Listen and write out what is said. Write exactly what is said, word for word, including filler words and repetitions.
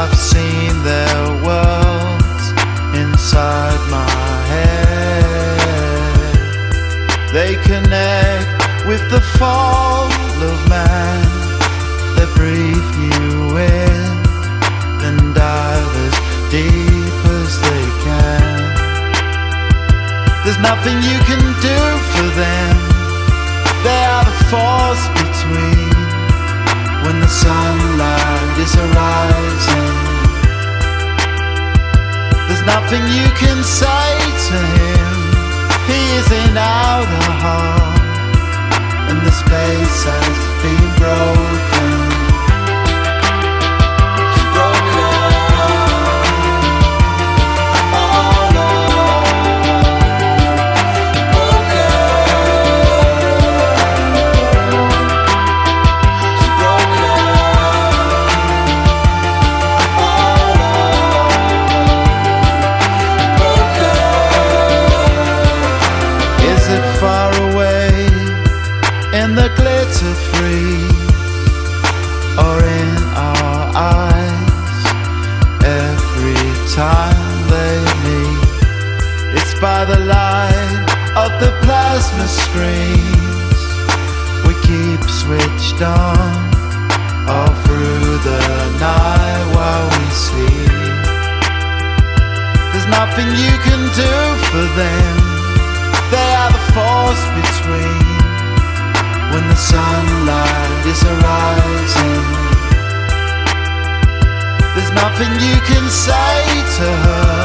I've seen their worlds inside my head. They connect with the fall of man. They breathe new in and dive as deep as they can. There's nothing you can do for them. They are the force between when the sunlight is arising. There's nothing you can say to him. He is in outer heart, and the space has been broken. In the glitter free, or in our eyes, every time they meet, it's by the light of the plasma screens we keep switched on all through the night while we sleep. There's nothing you can do for them. They are the force between when the sunlight is arising. There's nothing you can say to her.